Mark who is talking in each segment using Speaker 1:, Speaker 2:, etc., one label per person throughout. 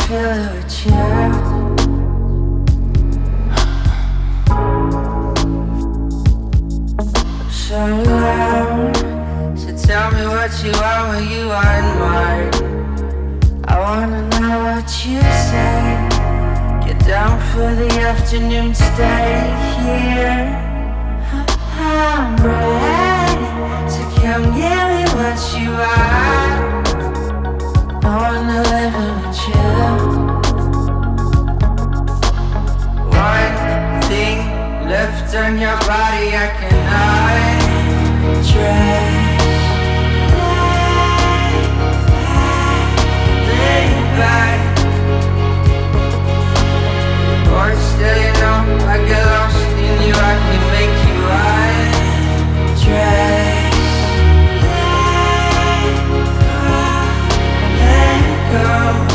Speaker 1: feel it with you. So loud. So tell me what you are when you are in mine. I wanna know what you say. Get down for the afternoon, stay here. I'm ready, so come give me what you are. I wanna live it with you. One thing left on your body I cannot trace. Lay back, or still you know I get lost in you. I can make you undress. Let go.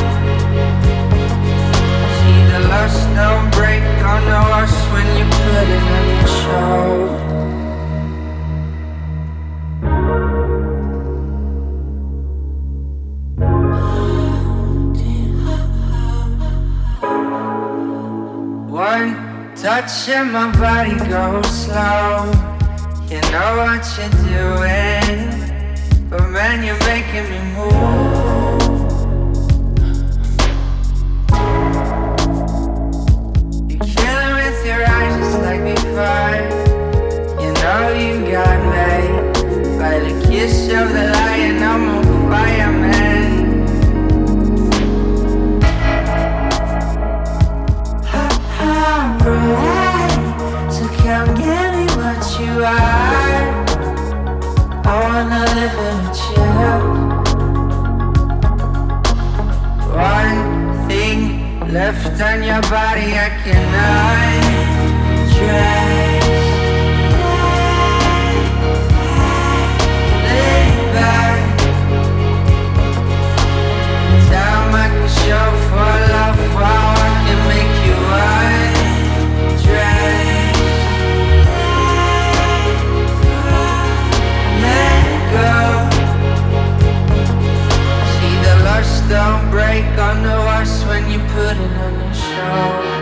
Speaker 1: See the lust don't break on the us when you put it on your show. One touch and my body goes slow. You know what you're doing, but man, you're making me move. You're killing with your eyes just like before. You know you got me. By the kiss of the lion, I'm on fire, man. So come give me what you are. I wanna live with you. One thing left on your body I cannot trace. Lay back. Time I can show for love. Wow, I can make you undress. Let go. See the lust don't break on the us when you put it on the show.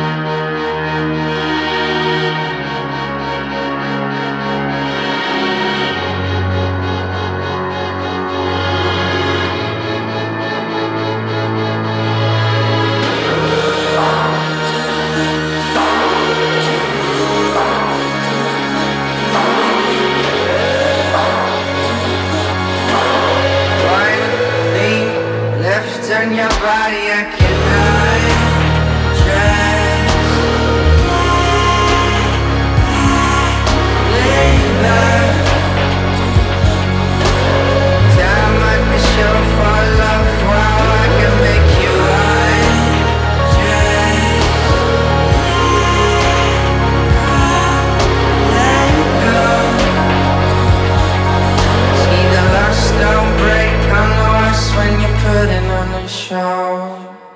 Speaker 1: On your body I cannot trust. Lay back. Time I can show for love. Wow, I can make you undress. Let go. See the lust don't break on the us when you put it on the show.